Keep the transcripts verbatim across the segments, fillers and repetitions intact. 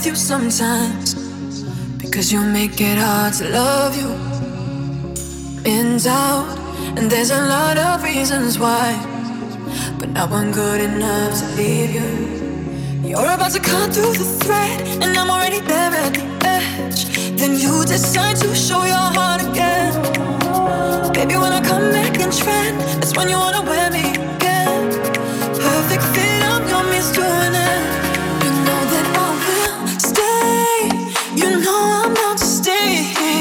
you sometimes, because you make it hard to love you. In doubt, and there's a lot of reasons why, but not one good enough to leave you. You're about to cut through the thread, and I'm already there at the edge. Then you decide to show your heart again. Baby, when I come back in trend, that's when you wanna wear me again. Perfect fit, I'm your means to an end. You know that I will stay. You know I'm bound to stay.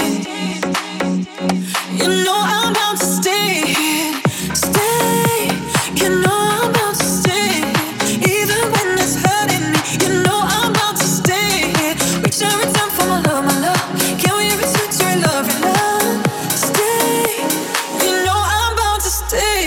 You know I'm bound to stay. Stay. You know I'm bound to stay. Even when it's hurting me, you know I'm bound to stay. Reach every time for my love, my love. Can we ever switch to love, your love? Stay. You know I'm bound to stay.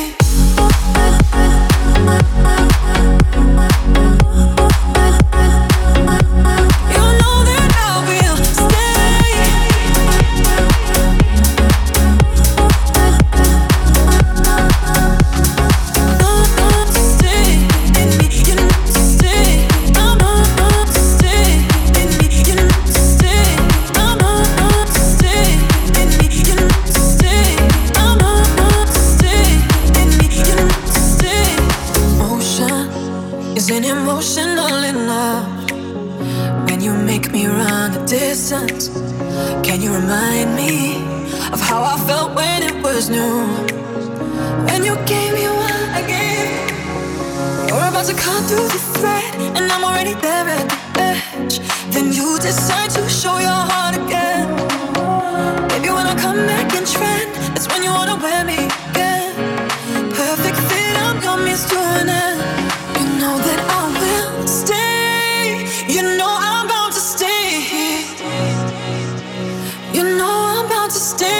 Isn't emotional enough when you make me run the distance? Can you remind me of how I felt when it was new? When you gave me what I gave, you're about to cut through the thread, and I'm already there at the edge. Then you decide to show your heart again. Baby, when I come back in trend, that's when you wanna wear me again. Perfect fit, I'm your means to an end. You know that I will stay. You know I'm bound to stay. You know I'm bound to stay.